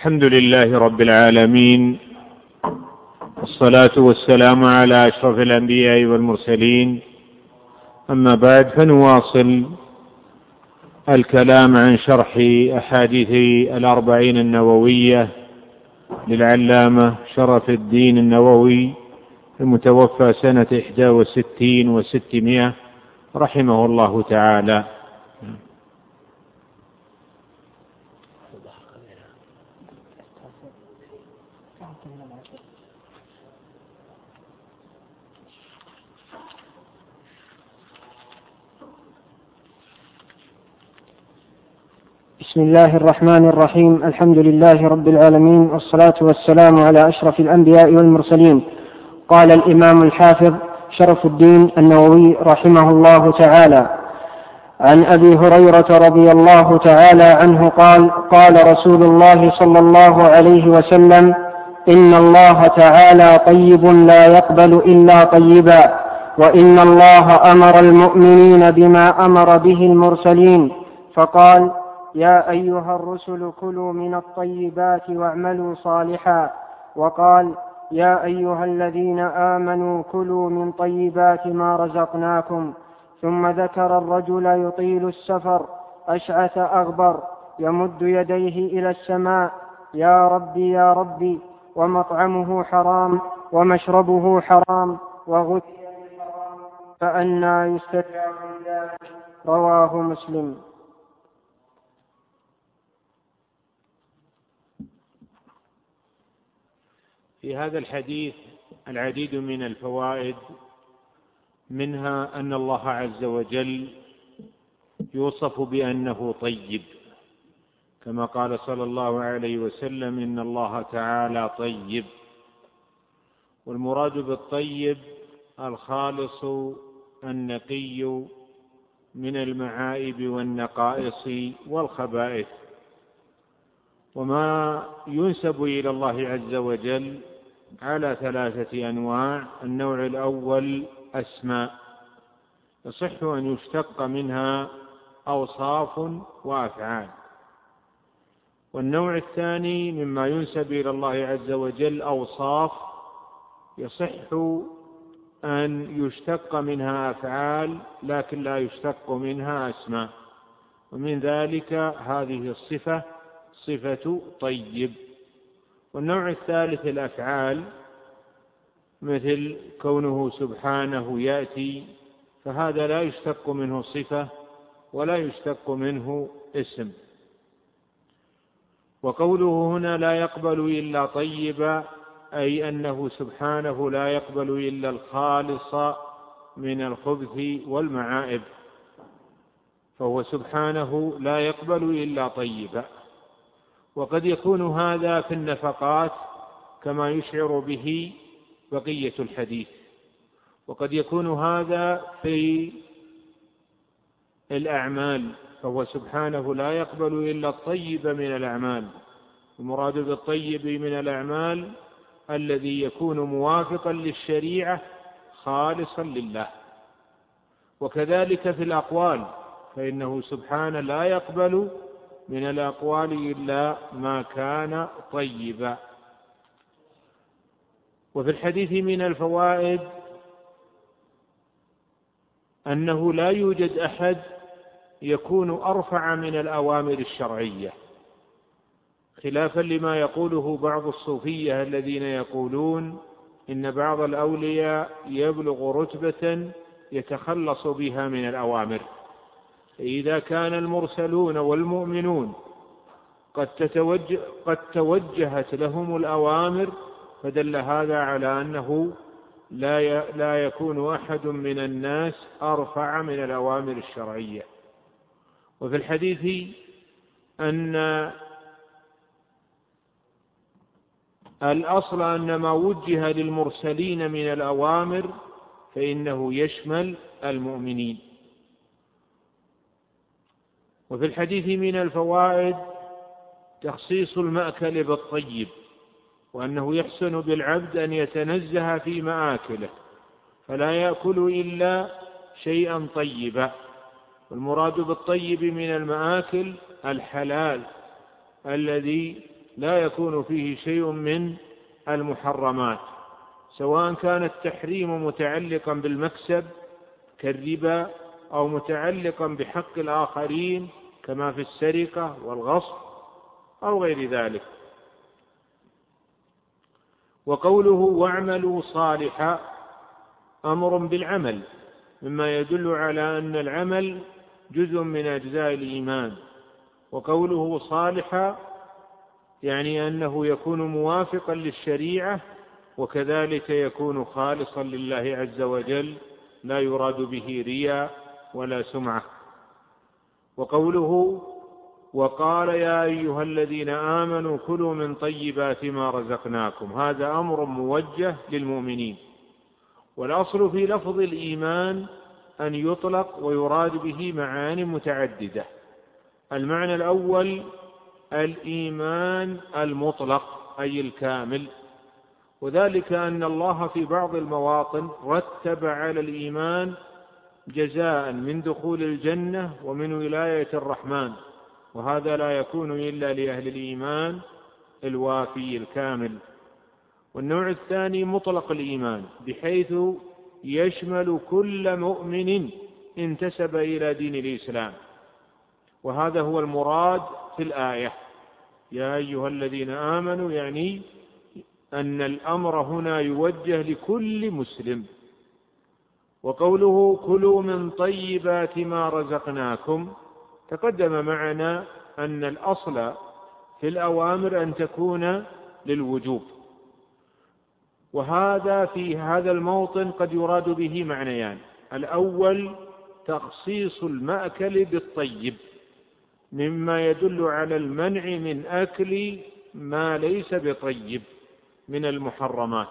الحمد لله رب العالمين، والصلاة والسلام على أشرف الأنبياء والمرسلين. أما بعد، فنواصل الكلام عن شرح أحاديث الأربعين النووية للعلامة شرف الدين النووي المتوفى سنة 61 و600 رحمه الله تعالى. بسم الله الرحمن الرحيم. الحمد لله رب العالمين، والصلاة والسلام على أشرف الأنبياء والمرسلين. قال الإمام الحافظ شرف الدين النووي رحمه الله تعالى: عن أبي هريرة رضي الله تعالى عنه قال: قال رسول الله صلى الله عليه وسلم: إن الله تعالى طيب لا يقبل إلا طيبا، وإن الله أمر المؤمنين بما أمر به المرسلين، فقال: يا أيها الرسل كلوا من الطيبات واعملوا صالحا، وقال: يا أيها الذين آمنوا كلوا من طيبات ما رزقناكم. ثم ذكر الرجل يطيل السفر أشعث أغبر يمد يديه إلى السماء: يا ربي يا ربي، ومطعمه حرام ومشربه حرام وغذي بالحرام، فأنى يستجاب ذلك. رواه مسلم. في هذا الحديث العديد من الفوائد، منها أن الله عز وجل يوصف بأنه طيب، كما قال صلى الله عليه وسلم: إن الله تعالى طيب. والمراد بالطيب الخالص النقي من المعائب والنقائص والخبائث. وما ينسب إلى الله عز وجل على 3 أنواع: النوع الأول أسماء يصح أن يشتق منها أوصاف وأفعال، والنوع الثاني مما ينسب إلى الله عز وجل أوصاف يصح أن يشتق منها أفعال لكن لا يشتق منها أسماء، ومن ذلك هذه الصفة صفة طيب. والنوع الثالث الأفعال، مثل كونه سبحانه يأتي، فهذا لا يشتق منه صفة ولا يشتق منه اسم. وقوله هنا لا يقبل إلا طيبا، أي أنه سبحانه لا يقبل إلا الخالص من الخبث والمعائب، فهو سبحانه لا يقبل إلا طيبا. وقد يكون هذا في النفقات كما يشعر به بقية الحديث، وقد يكون هذا في الأعمال، فهو سبحانه لا يقبل إلا الطيب من الأعمال. المراد بالطيب من الأعمال الذي يكون موافقا للشريعة خالصا لله. وكذلك في الأقوال، فإنه سبحانه لا يقبل من الأقوال إلا ما كان طيبا. وفي الحديث من الفوائد أنه لا يوجد أحد يكون أرفع من الأوامر الشرعية، خلافا لما يقوله بعض الصوفية الذين يقولون إن بعض الأولياء يبلغ رتبة يتخلص بها من الأوامر. إذا كان المرسلون والمؤمنون قد توجهت لهم الأوامر، فدل هذا على أنه لا يكون أحد من الناس أرفع من الأوامر الشرعية. وفي الحديث أن الأصل أن ما وجه للمرسلين من الأوامر فإنه يشمل المؤمنين. وفي الحديث من الفوائد تخصيص المأكل بالطيب، وأنه يحسن بالعبد أن يتنزه في مآكله فلا يأكل إلا شيئا طيبا. والمراد بالطيب من المآكل الحلال الذي لا يكون فيه شيء من المحرمات، سواء كان التحريم متعلقا بالمكسب كالربا أو متعلقا بحق الآخرين كما في السرقة والغصب أو غير ذلك. وقوله واعملوا صالحا أمر بالعمل، مما يدل على أن العمل جزء من أجزاء الإيمان. وقوله صالحا يعني أنه يكون موافقا للشريعة، وكذلك يكون خالصا لله عز وجل، لا يراد به رياء ولا سمعة. وقوله وقال يا أيها الذين آمنوا كلوا من طيبات ما رزقناكم، هذا أمر موجه للمؤمنين. والأصل في لفظ الإيمان أن يطلق ويراد به معاني متعددة. المعنى الأول الإيمان المطلق أي الكامل، وذلك أن الله في بعض المواطن رتب على الإيمان جزاء من دخول الجنة ومن ولاية الرحمن، وهذا لا يكون إلا لأهل الإيمان الوافي الكامل. والنوع الثاني مطلق الإيمان، بحيث يشمل كل مؤمن انتسب إلى دين الإسلام، وهذا هو المراد في الآية يا أيها الذين آمنوا، يعني أن الأمر هنا يوجه لكل مسلم. وقوله كلوا من طيبات ما رزقناكم، تقدم معنا أن الأصل في الأوامر أن تكون للوجوب، وهذا في هذا الموطن قد يراد به معنيان. الأول تخصيص المأكل بالطيب، مما يدل على المنع من أكل ما ليس بطيب من المحرمات.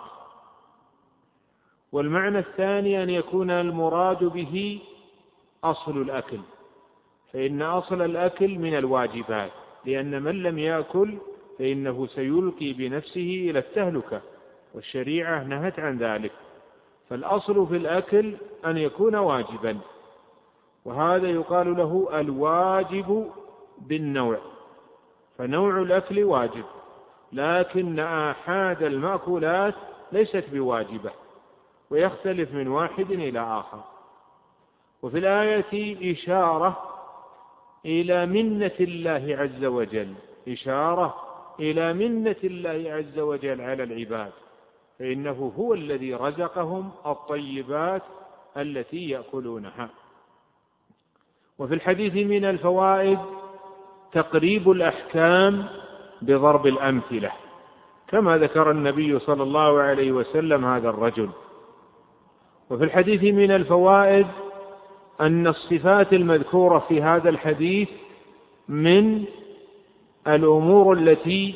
والمعنى الثاني أن يكون المراد به أصل الأكل، فإن أصل الأكل من الواجبات، لأن من لم يأكل فإنه سيلقي بنفسه إلى التهلكة، والشريعة نهت عن ذلك. فالأصل في الأكل أن يكون واجبا، وهذا يقال له الواجب بالنوع، فنوع الأكل واجب، لكن آحاد المأكولات ليست بواجبة، ويختلف من واحد إلى آخر. وفي الآية إشارة إلى منة الله عز وجل، إشارة إلى منة الله عز وجل على العباد، فإنه هو الذي رزقهم الطيبات التي يأكلونها. وفي الحديث من الفوائد تقريب الأحكام بضرب الأمثلة، كما ذكر النبي صلى الله عليه وسلم هذا الرجل. وفي الحديث من الفوائد أن الصفات المذكورة في هذا الحديث من الأمور التي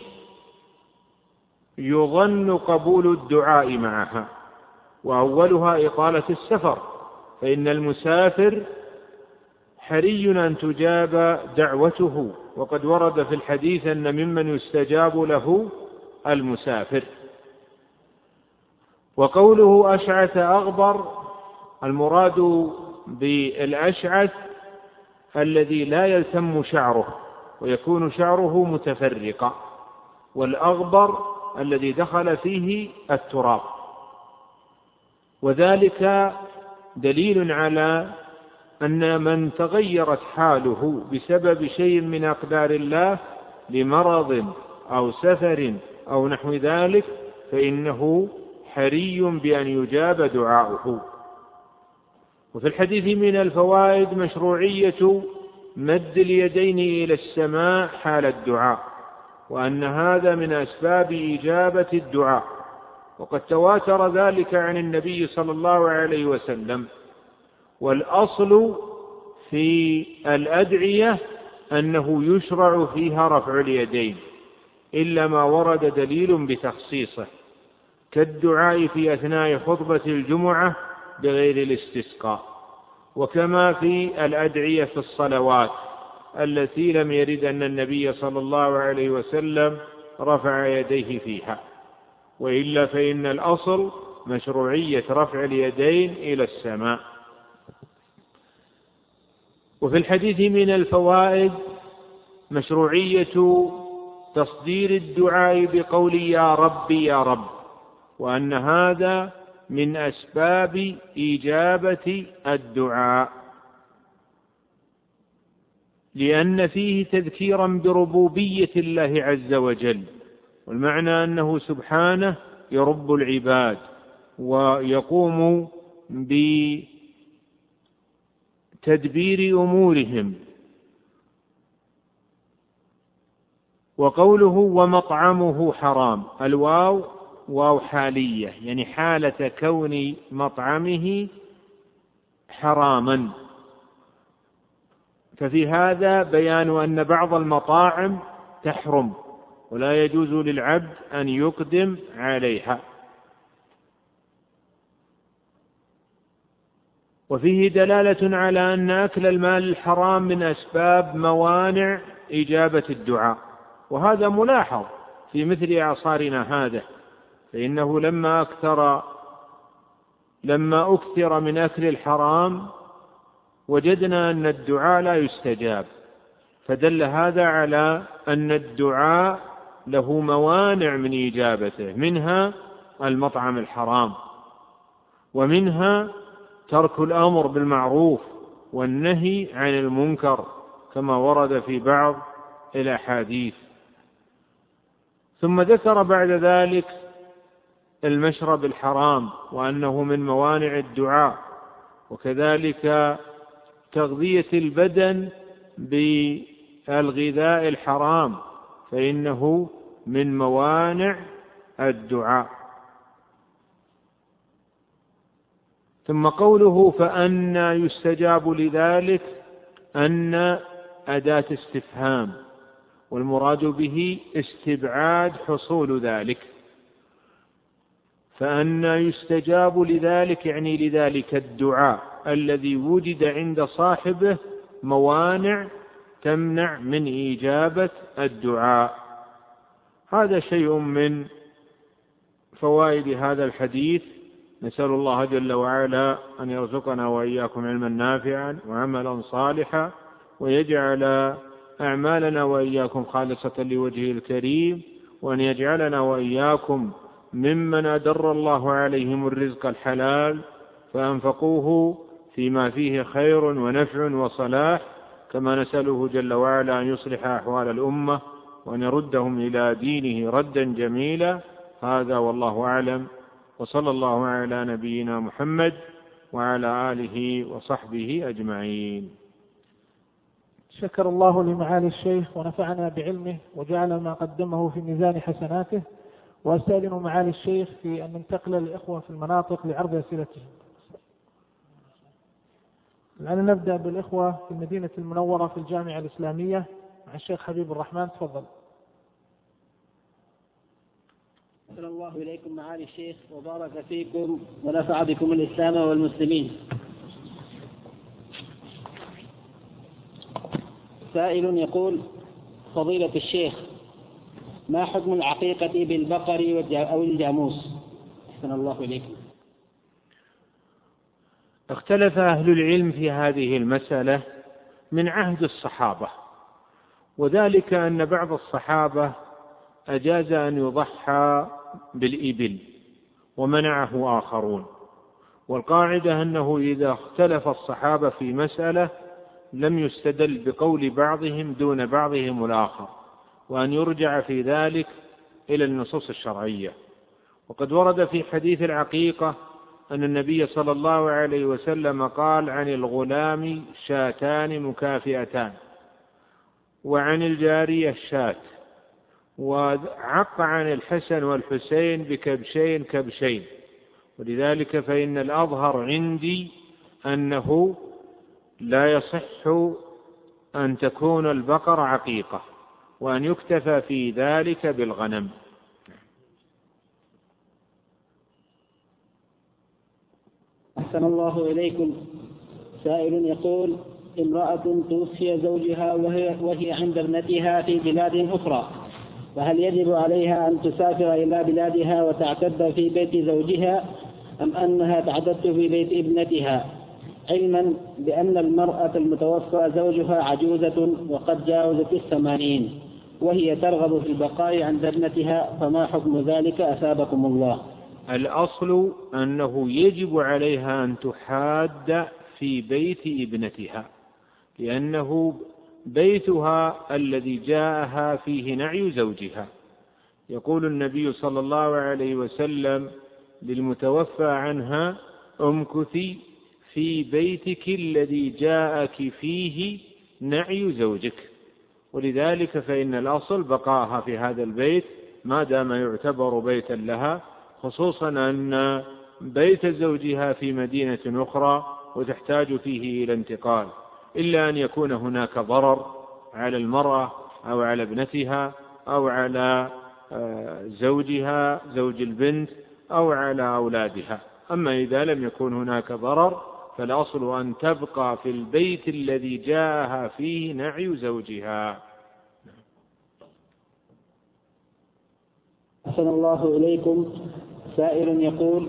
يظن قبول الدعاء معها، وأولها إطالة السفر، فإن المسافر حري أن تجاب دعوته، وقد ورد في الحديث أن ممن يستجاب له المسافر. وقوله أشعث أغبر، المراد بالأشعث الذي لا يلتم شعره ويكون شعره متفرقا، والأغبر الذي دخل فيه التراب، وذلك دليل على أن من تغيرت حاله بسبب شيء من أقدار الله لمرض أو سفر أو نحو ذلك فإنه حري بأن يجاب دعاؤه. وفي الحديث من الفوائد مشروعية مد اليدين إلى السماء حال الدعاء، وأن هذا من أسباب إجابة الدعاء، وقد تواتر ذلك عن النبي صلى الله عليه وسلم. والأصل في الأدعية أنه يشرع فيها رفع اليدين، إلا ما ورد دليل بتخصيصه، كالدعاء في أثناء خطبة الجمعة بغير الاستسقاء، وكما في الأدعية في الصلوات التي لم يرد أن النبي صلى الله عليه وسلم رفع يديه فيها، وإلا فإن الأصل مشروعية رفع اليدين إلى السماء. وفي الحديث من الفوائد مشروعية تصدير الدعاء بقول يا ربي يا رب، وأن هذا من أسباب إجابة الدعاء، لأن فيه تذكيرا بربوبية الله عز وجل، والمعنى أنه سبحانه يرب العباد ويقوم بتدبير أمورهم. وقوله ومطعمه حرام، الواو واو حالية، يعني حالة كون مطعمه حراما، ففي هذا بيان أن بعض المطاعم تحرم ولا يجوز للعبد أن يقدم عليها. وفيه دلالة على أن أكل المال الحرام من أسباب موانع إجابة الدعاء، وهذا ملاحظ في مثل أعصارنا هذا، فإنه لما أكثر من أكل الحرام وجدنا أن الدعاء لا يستجاب، فدل هذا على أن الدعاء له موانع من إجابته، منها المطعم الحرام، ومنها ترك الأمر بالمعروف والنهي عن المنكر كما ورد في بعض الأحاديث. ثم ذكر بعد ذلك المشرب الحرام وأنه من موانع الدعاء، وكذلك تغذية البدن بالغذاء الحرام فإنه من موانع الدعاء. ثم قوله فأنى يستجاب لذلك، أن أداة استفهام، والمراد به استبعاد حصول ذلك، فأنى يستجاب لذلك يعني لذلك الدعاء الذي وجد عند صاحبه موانع تمنع من إجابة الدعاء. هذا شيء من فوائد هذا الحديث. نسأل الله جل وعلا أن يرزقنا وإياكم علما نافعا وعملا صالحا، ويجعل أعمالنا وإياكم خالصة لوجهه الكريم، وأن يجعلنا وإياكم ممن أدر الله عليهم الرزق الحلال فأنفقوه فيما فيه خير ونفع وصلاح، كما نسأله جل وعلا أن يصلح أحوال الأمة وأن يردهم إلى دينه ردا جميلا. هذا والله أعلم، وصلى الله على نبينا محمد وعلى آله وصحبه أجمعين. شكر الله لمعالي الشيخ ونفعنا بعلمه وجعل ما قدمه في ميزان حسناته، وأستأذن معالي الشيخ في أن ننتقل للإخوة في المناطق لعرض أسئلتهم. الآن نبدأ بالإخوة في المدينة المنورة في الجامعة الإسلامية مع الشيخ حبيب الرحمن، تفضل. أحسن الله إليكم معالي الشيخ وبارك فيكم ونفع بكم الإسلام والمسلمين. سائل يقول: فضيلة الشيخ، ما حكم العقيقة بالبقر أو الجاموس؟ أحسن الله إليكم. اختلف أهل العلم في هذه المسألة من عهد الصحابة، وذلك أن بعض الصحابة أجاز أن يضحى بالإبل ومنعه آخرون، والقاعدة أنه إذا اختلف الصحابة في مسألة لم يستدل بقول بعضهم دون بعضهم الآخر، وأن يرجع في ذلك إلى النصوص الشرعية. وقد ورد في حديث العقيقة أن النبي صلى الله عليه وسلم قال عن الغلام شاتان مكافئتان، وعن الجارية شاة، وعق عن الحسن والحسين بكبشين كبشين. ولذلك فإن الأظهر عندي أنه لا يصح أن تكون البقر عقيقة، وأن يكتفى في ذلك بالغنم. أحسن الله إليكم. سائل يقول: امرأة توفي زوجها وهي عند ابنتها في بلاد أخرى، فهل يجب عليها أن تسافر إلى بلادها وتعتد في بيت زوجها، أم أنها تعتد في بيت ابنتها، علما بأن المرأة المتوفى زوجها عجوزة وقد جاوزت 80، وهي ترغب في البقاء عند ابنتها، فما حكم ذلك أثابكم الله؟ الأصل أنه يجب عليها أن تحاد في بيت ابنتها، لأنه بيتها الذي جاءها فيه نعي زوجها. يقول النبي صلى الله عليه وسلم للمتوفى عنها: امكثي في بيتك الذي جاءك فيه نعي زوجك. ولذلك فإن الأصل بقاءها في هذا البيت ما دام يعتبر بيتا لها، خصوصا أن بيت زوجها في مدينة أخرى وتحتاج فيه إلى انتقال، إلا أن يكون هناك ضرر على المرأة أو على ابنتها أو على زوجها زوج البنت أو على أولادها. أما إذا لم يكن هناك ضرر فالأصل أن تبقى في البيت الذي جاءها فيه نعي زوجها. أحسن الله إليكم. سائل يقول: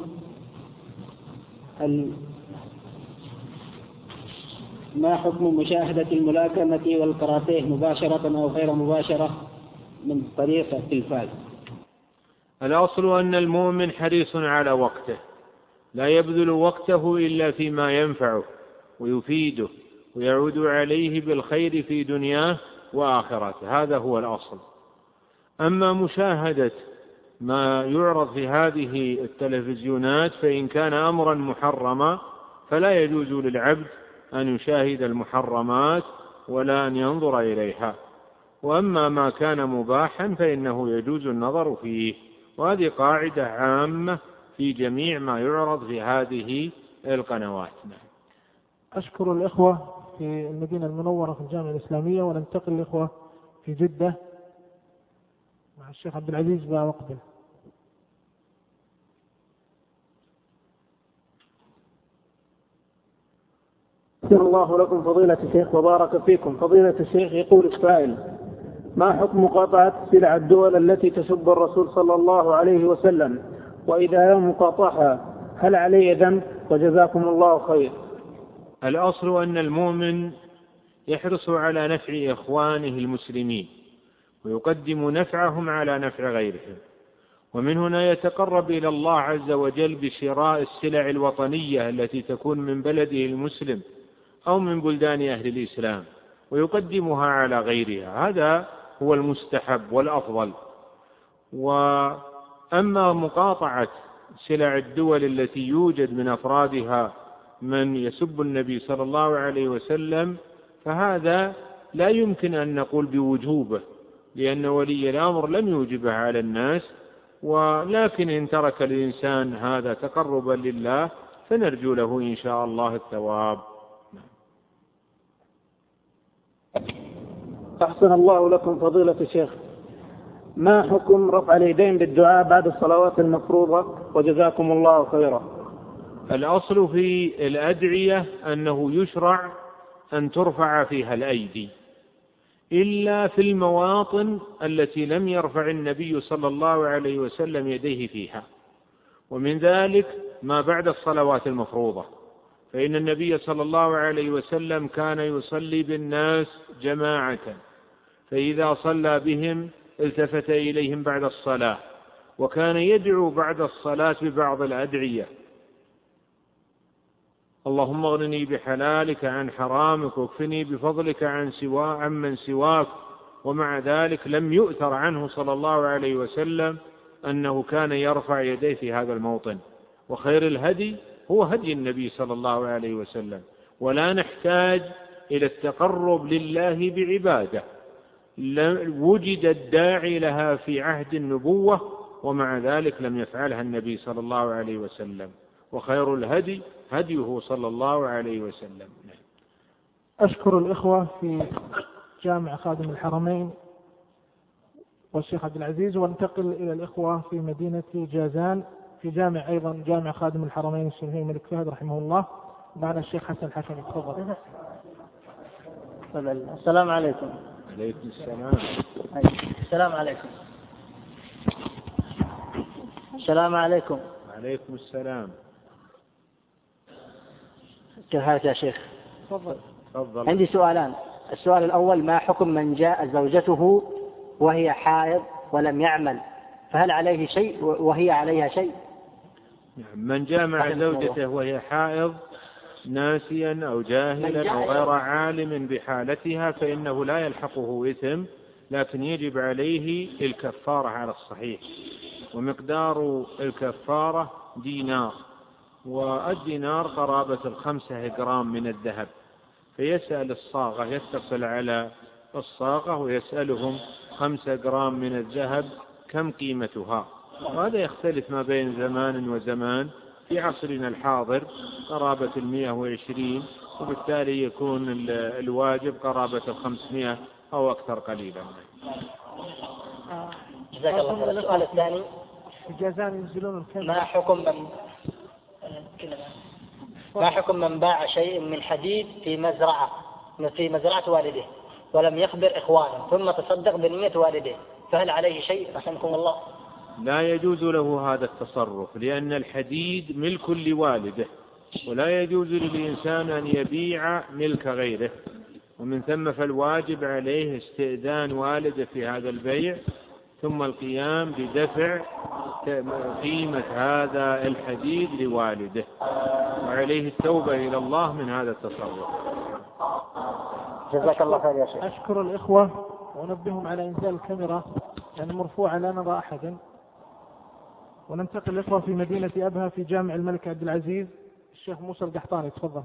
ما حكم مشاهدة الملاكمة والكاراتيه مباشرة أو غير مباشرة من طريق التلفاز؟ الأصل أن المؤمن حريص على وقته، لا يبذل وقته إلا فيما ينفعه ويفيده ويعود عليه بالخير في دنياه وآخرته، هذا هو الأصل. أما مشاهدة ما يعرض في هذه التلفزيونات فإن كان أمرا محرما فلا يجوز للعبد أن يشاهد المحرمات ولا أن ينظر إليها، وأما ما كان مباحا فإنه يجوز النظر فيه، وهذه قاعدة عامة في جميع ما يعرض في هذه القنوات. أشكر الإخوة في المدينة المنورة في الجامعة الإسلامية، وننتقل الإخوة في جدة مع الشيخ عبد العزيز باوقبل. شكر الله لكم فضيلة الشيخ وبارك فيكم. فضيلة الشيخ، يقول السائل: ما حكم مقاطعة سلع الدول التي تسب الرسول صلى الله عليه وسلم، وإذا لم يقاطعها هل عليه ذنب؟ وجزاكم الله خير. الأصل أن المؤمن يحرص على نفع إخوانه المسلمين ويقدم نفعهم على نفع غيرهم، ومن هنا يتقرب إلى الله عز وجل بشراء السلع الوطنية التي تكون من بلده المسلم أو من بلدان أهل الإسلام ويقدمها على غيرها، هذا هو المستحب والأفضل. وأما مقاطعة سلع الدول التي يوجد من أفرادها من يسب النبي صلى الله عليه وسلم فهذا لا يمكن أن نقول بوجوبه، لأن ولي الأمر لم يوجبه على الناس، ولكن إن ترك الإنسان هذا تقربا لله فنرجو له إن شاء الله الثواب. أحسن الله لكم فضيلة الشيخ، ما حكم رفع اليدين بالدعاء بعد الصلوات المفروضة؟ وجزاكم الله خيرا. الأصل في الأدعية أنه يشرع أن ترفع فيها الأيدي، إلا في المواطن التي لم يرفع النبي صلى الله عليه وسلم يديه فيها، ومن ذلك ما بعد الصلوات المفروضة، فإن النبي صلى الله عليه وسلم كان يصلي بالناس جماعة، فإذا صلى بهم التفت إليهم بعد الصلاة، وكان يدعو بعد الصلاة ببعض الأدعية: اللهم اغنني بحلالك عن حرامك واكفني بفضلك عن من سواك. ومع ذلك لم يؤثر عنه صلى الله عليه وسلم أنه كان يرفع يديه في هذا الموطن، وخير الهدي هو هدي النبي صلى الله عليه وسلم، ولا نحتاج إلى التقرب لله بعبادة وجد الداعي لها في عهد النبوة ومع ذلك لم يفعلها النبي صلى الله عليه وسلم، وخير الهدي هديه صلى الله عليه وسلم. أشكر الإخوة في جامع خادم الحرمين والشيخ عبد العزيز، وانتقل إلى الإخوة في مدينة جازان في جامع أيضا جامع خادم الحرمين الشريفين الملك فهد رحمه الله. معنا الشيخ حسن الحكمي، تفضل. السلام عليكم. عليكم السلام. السلام عليكم. السلام عليكم. عليكم السلام. كيف حالك يا شيخ؟ تفضل. عندي سؤالان. السؤال الأول: ما حكم من جاء زوجته وهي حائض ولم يعمل، فهل عليه شيء وهي عليها شيء؟ من جامع زوجته وهي حائض ناسيا أو جاهلا أو غير عالم بحالتها فإنه لا يلحقه إثم، لكن يجب عليه الكفارة على الصحيح، ومقدار الكفارة دينار، والدينار قرابة 5 جرام من الذهب. فيسأل الصاغة، يتصل على الصاغة ويسألهم 5 جرام من الذهب كم قيمتها، وهذا يختلف ما بين زمان وزمان. في عصرنا الحاضر قرابة 120، وبالتالي يكون الواجب قرابة 500 أو أكثر قليلا. جزاك الله خير. السؤال الثاني: الجازان ينزلون الكلمة. ما حكم من باع شيء من حديد في مزرعة والده ولم يخبر إخوانه ثم تصدق بنية والده، فهل عليه شيء رحمكم الله؟ لا يجوز له هذا التصرف، لأن الحديد ملك لوالده، ولا يجوز للإنسان أن يبيع ملك غيره، ومن ثم فالواجب عليه استئذان والده في هذا البيع، ثم القيام بدفع قيمة هذا الحديد لوالده، وعليه التوبة إلى الله من هذا التصرف. جزاك الله خير يا شيخ. أشكر الإخوة ونبههم على إنزال الكاميرا لأن مرفوعة لا نرى أحدا. وننتقل الإخوة في مدينة أبها في جامع الملك عبد العزيز، الشيخ موسى القحطاني، تفضل.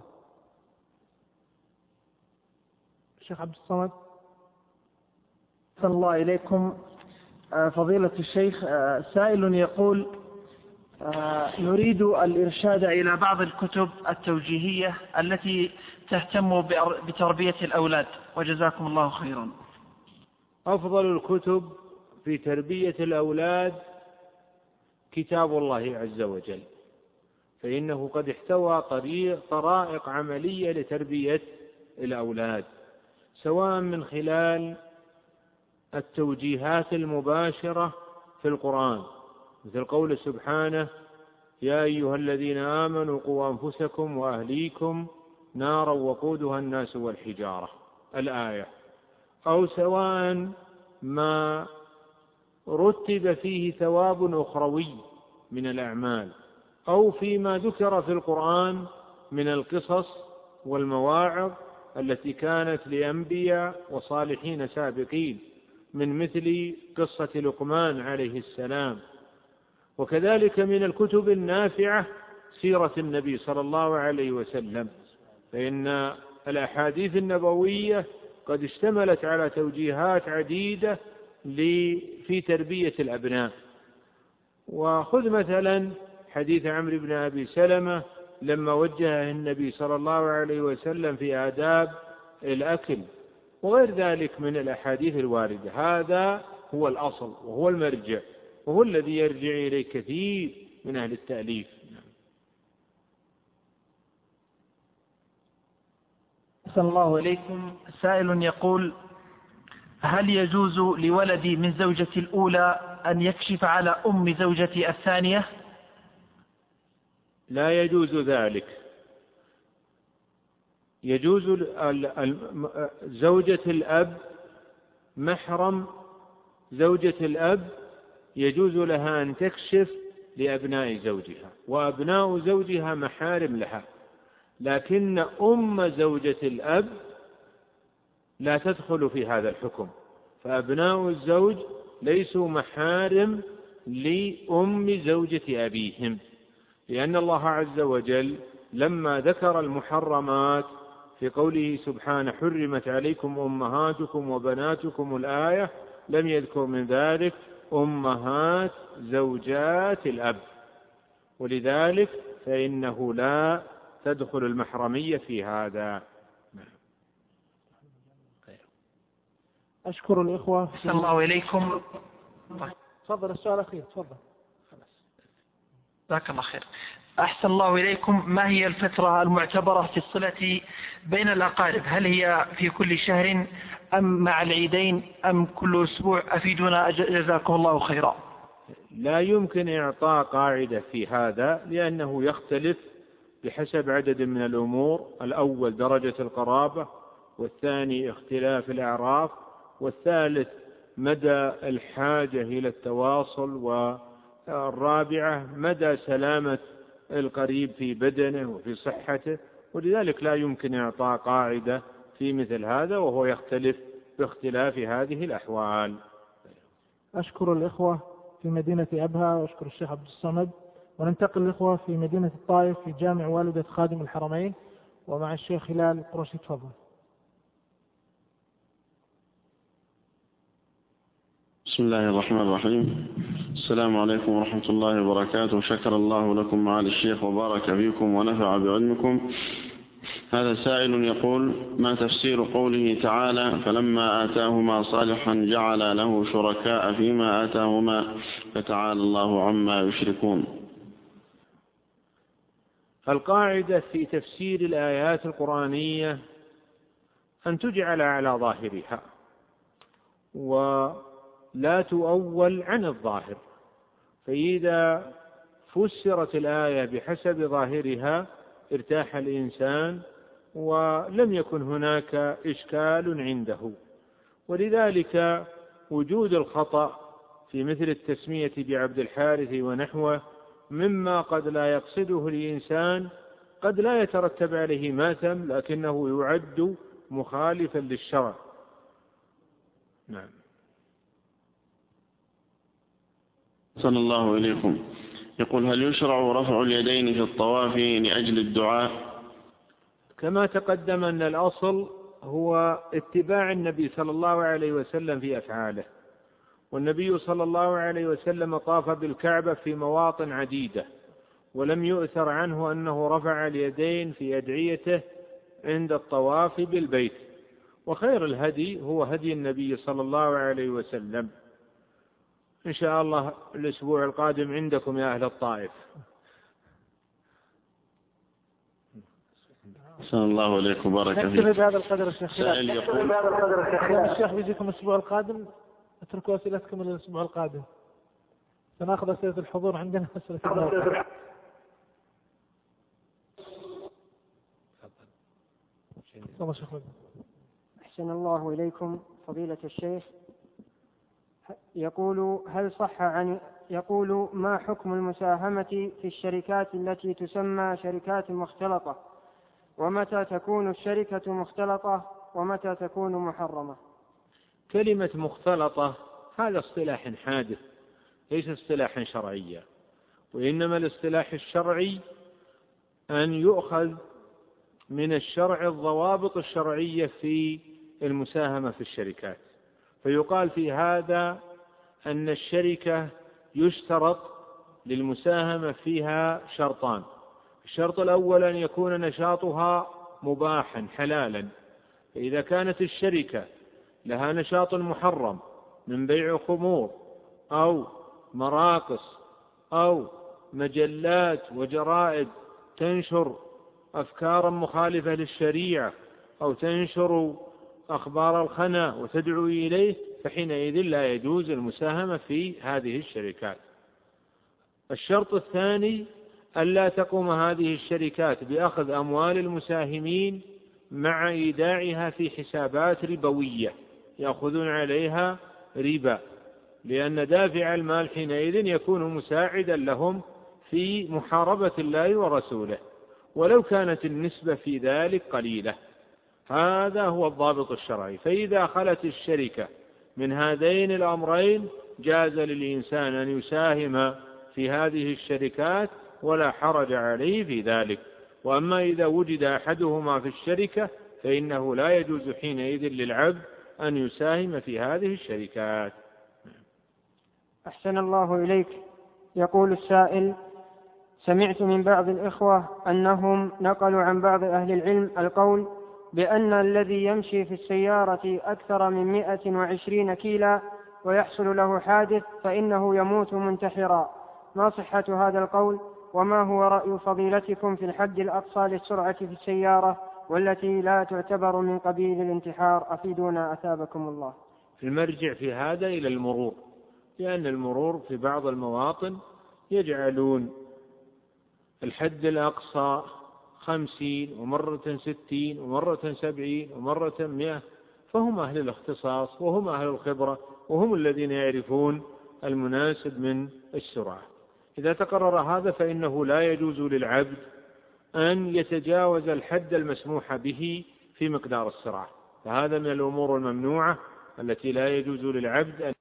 الشيخ عبد الصمد. صلى الله إليكم فضيلة الشيخ. سائل يقول: نريد الإرشاد إلى بعض الكتب التوجيهية التي تهتم بتربية الأولاد، وجزاكم الله خيرا. أفضل الكتب في تربية الأولاد كتاب الله عز وجل، فإنه قد احتوى طرائق عملية لتربية الأولاد، سواء من خلال التوجيهات المباشرة في القرآن، مثل قول سبحانه: يا أيها الذين آمنوا قوا أنفسكم وأهليكم نارا وقودها الناس والحجارة، الآية، أو سواء ما رتب فيه ثواب أخروي من الأعمال، أو فيما ذكر في القرآن من القصص والمواعظ التي كانت لأنبياء وصالحين سابقين، من مثل قصة لقمان عليه السلام. وكذلك من الكتب النافعة سيرة النبي صلى الله عليه وسلم، فإن الأحاديث النبوية قد اشتملت على توجيهات عديدة في تربية الأبناء. وخذ مثلا حديث عمرو بن أبي سلمة لما وجهه النبي صلى الله عليه وسلم في آداب الأكل، وغير ذلك من الأحاديث الواردة. هذا هو الأصل وهو المرجع، وهو الذي يرجع إليه كثير من أهل التأليف. أحسن الله إليكم. سائل يقول: هل يجوز لولدي من زوجتي الأولى أن يكشف على أم زوجتي الثانية؟ لا يجوز ذلك. يجوز زوجة الأب، محرم زوجة الأب يجوز لها أن تكشف لأبناء زوجها، وأبناء زوجها محارم لها، لكن أم زوجة الأب لا تدخل في هذا الحكم، فأبناء الزوج ليسوا محارم لأم زوجة أبيهم، لأن الله عز وجل لما ذكر المحرمات في قوله سبحانه: حرمت عليكم أمهاتكم وبناتكم، الآية، لم يذكر من ذلك أمهات زوجات الأب، ولذلك فإنه لا تدخل المحرمية في هذا. أشكر الإخوة. أحسن الله إليكم. تفضل السؤال الأخير، تفضل. جزاك الله خير. أحسن الله إليكم. ما هي الفترة المعتبرة في الصلة بين الأقارب؟ هل هي في كل شهر أم مع العيدين أم كل أسبوع؟ أفيدنا جزاكم الله خيرا. لا يمكن إعطاء قاعدة في هذا، لأنه يختلف بحسب عدد من الأمور. الأول درجة القرابة، والثاني اختلاف الأعراف، والثالث مدى الحاجة إلى التواصل، والرابعة مدى سلامة القريب في بدنه وفي صحته. ولذلك لا يمكن إعطاء قاعدة في مثل هذا، وهو يختلف باختلاف هذه الأحوال. أشكر الإخوة في مدينة أبها، وأشكر الشيخ عبد الصمد، وننتقل الإخوة في مدينة الطائف في جامع والدة خادم الحرمين، ومع الشيخ هلال القرشي. تفضل. بسم الله الرحمن الرحيم. السلام عليكم ورحمة الله وبركاته. شكر الله لكم معالي الشيخ وبارك فيكم ونفع بعلمكم. هذا سائل يقول: ما تفسير قوله تعالى: فلما آتاهما صالحا جعل له شركاء فيما آتاهما فتعالى الله عما يشركون؟ القاعدة في تفسير الآيات القرآنية أن تجعل على ظاهرها ولا تؤول عن الظاهر، فإذا فسرت الآية بحسب ظاهرها ارتاح الإنسان ولم يكن هناك إشكال عنده. ولذلك وجود الخطأ في مثل التسمية بعبد الحارث ونحوه مما قد لا يقصده الإنسان قد لا يترتب عليه ماثم، لكنه يعد مخالفا للشرع. نعم. صلى الله إليكم. يقول: هل يشرع رفع اليدين في الطواف لأجل الدعاء؟ كما تقدم أن الأصل هو اتباع النبي صلى الله عليه وسلم في أفعاله، والنبي صلى الله عليه وسلم طاف بالكعبة في مواطن عديدة، ولم يؤثر عنه أنه رفع اليدين في أدعيته عند الطواف بالبيت. وخير الهدي هو هدي النبي صلى الله عليه وسلم. إن شاء الله الأسبوع القادم عندكم يا أهل الطائف. صلى الله عليكم وبارك فيك. نكتفي بهذا القدر الشيخ. سائل يقول: الشيخ بيجيكم الأسبوع القادم، اتركوا أسئلتكم إلى الأسبوع القادم، سنأخذ أسئلة الحضور عندنا. أحسن الله إليكم فضيلة الشيخ. يقول: ما حكم المساهمة في الشركات التي تسمى شركات مختلطة؟ ومتى تكون الشركة مختلطة ومتى تكون محرمة؟ كلمة مختلطة هذا اصطلاح حادث، ليس اصطلاحا شرعيا، وإنما الاصطلاح الشرعي أن يؤخذ من الشرع الضوابط الشرعية في المساهمة في الشركات. فيقال في هذا أن الشركة يشترط للمساهمة فيها شرطان: الشرط الأول أن يكون نشاطها مباحا حلالا، فإذا كانت الشركة لها نشاط محرم من بيع خمور أو مراقص أو مجلات وجرائد تنشر أفكارا مخالفة للشريعة أو تنشر أخبار الخنا وتدعو إليه، فحينئذ لا يجوز المساهمة في هذه الشركات. الشرط الثاني ألا تقوم هذه الشركات بأخذ أموال المساهمين مع إيداعها في حسابات ربوية يأخذون عليها ربا، لأن دافع المال حينئذ يكون مساعدا لهم في محاربة الله ورسوله، ولو كانت النسبة في ذلك قليلة. هذا هو الضابط الشرعي. فإذا خلت الشركة من هذين الأمرين جاز للإنسان أن يساهم في هذه الشركات ولا حرج عليه في ذلك. وأما إذا وجد أحدهما في الشركة فإنه لا يجوز حينئذ للعبد أن يساهم في هذه الشركات. أحسن الله إليك. يقول السائل: سمعت من بعض الإخوة أنهم نقلوا عن بعض أهل العلم القول بأن الذي يمشي في السيارة أكثر من 120 كيلا ويحصل له حادث فإنه يموت منتحرا. ما صحة هذا القول؟ وما هو رأي فضيلتكم في الحد الأقصى للسرعة في السيارة والتي لا تعتبر من قبيل الانتحار؟ أفيدونا أثابكم الله. المرجع في هذا إلى المرور، لأن المرور في بعض المواطن يجعلون الحد الأقصى 50 ومرة 60 ومرة 70 ومرة 100، فهم أهل الاختصاص وهم أهل الخبرة، وهم الذين يعرفون المناسب من السرعة. إذا تقرر هذا فإنه لا يجوز للعبد أن يتجاوز الحد المسموح به في مقدار السرعة، فهذا من الأمور الممنوعة التي لا يجوز للعبد أن